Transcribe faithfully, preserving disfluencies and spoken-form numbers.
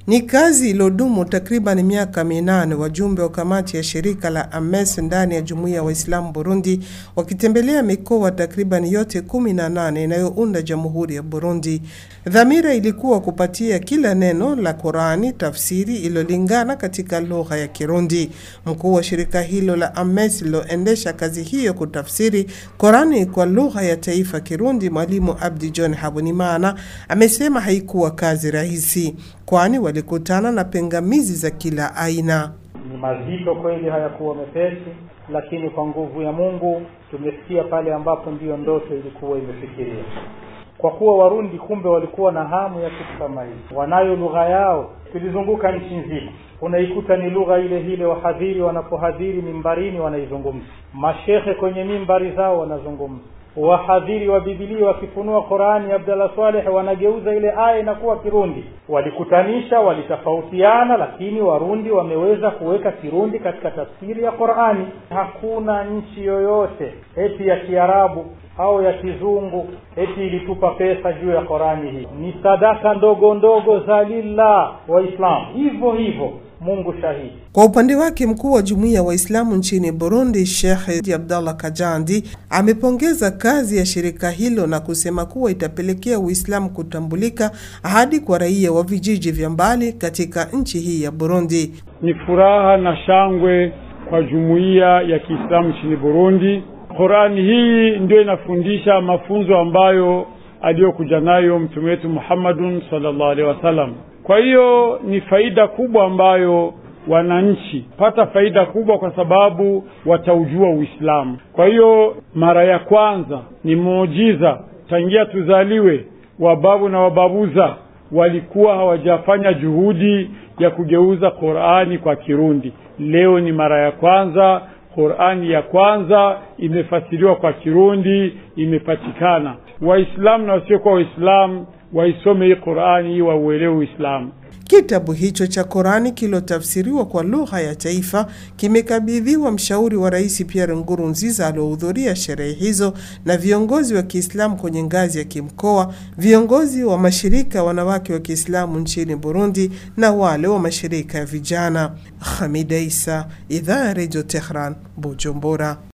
Ni kazi iliyodumu takriban miaka minane, wajumbe wa kamati ya shirika la AMES ndani ya Jumuiya ya Waislamu Burundi wakitembelea mikoa takriban yote kumi na nane inayounda Jamhuri ya Burundi. Dhamira ilikuwa kupatia kila neno la Qur'ani tafsiri iliyolingana katika lugha ya Kirundi. Mkuu wa shirika hilo la AMES liloendesha kazi hiyo kutafsiri Qur'ani kwa lugha ya taifa Kirundi, Mwalimu Abdi John Habonimana amesema haikuwa kazi rahisi, kwani walikutana na pingamizi za kila aina. Ni mazito kweli, hayakuwa mepesi, lakini kwa nguvu ya Mungu tumefikia pale ambapo ndio ndoto ilikuwa imefikiria. Kwa kuwa Warundi kumbe walikuwa na hamu ya kitu kama hiki, wanayo lugha yao, tulizunguka nchi nzima. Unaikuta ni lugha ile ile, wahadhiri wanapohadhiri mimbarini wanaizungumza, mashehe kwenye mimbari zao wanazungumza, wahadhiri wa Biblia wakifunua Qur'ani Abdallah Swaleh wanageuza ile aya inakuwa Kirundi. Walikutanisha, walitofautiana, lakini Warundi wameweza kuweka Kirundi katika tafsiri ya Qur'ani. Hakuna nchi yoyote eti ya Kiarabu au ya Kizungu eti ilitupa pesa juu ya Qur'ani hii. Ni sadaka ndogo ndogo za lillah Waislamu. Hivyo hivyo Mungu shahidi. Kwa upande wake, mkuu wa Jumuiya ya Waislamu nchini Burundi Sheikh Abdallah Kajandi amepongeza kazi ya shirika hilo na kusema kuwa itapelekea Uislamu kutambulika hadi kwa raia wa vijiji vya mbali katika nchi hii ya Burundi. Ni furaha na shangwe kwa Jumuiya ya Kiislamu nchini Burundi. Qur'ani hii ndio inafundisha mafunzo ambayo aliyokuja nayo Mtume wetu Muhammadun sallallahu alaihi wasallam. Kwa hiyo ni faida kubwa ambayo wananchi pata faida kubwa kwa sababu wataujua Uislamu. Kwa hiyo mara ya kwanza ni muujiza, tangia tuzaliwe wababu na wababuza walikuwa hawajafanya juhudi ya kugeuza Qur'ani kwa Kirundi. Leo ni mara ya kwanza Qur'ani ya kwanza imefasiriwa kwa Kirundi imepatikana. Waislamu na wasiokuwa Waislamu waisome hii Qur'ani wauelewe Uislamu. Kitabu hicho cha Qur'ani kilotafsiriwa kwa lugha ya taifa kimekabidhiwa mshauri wa Rais Pierre Nkurunziza aliohudhuria sherehe hizo na viongozi wa Kiislamu kwenye ngazi ya kimkoa, viongozi wa mashirika wanawake wa Kiislamu nchini Burundi na wale wa mashirika ya vijana. Hamida Isa, Idhaa ya Radio Tehran, Bujumbura.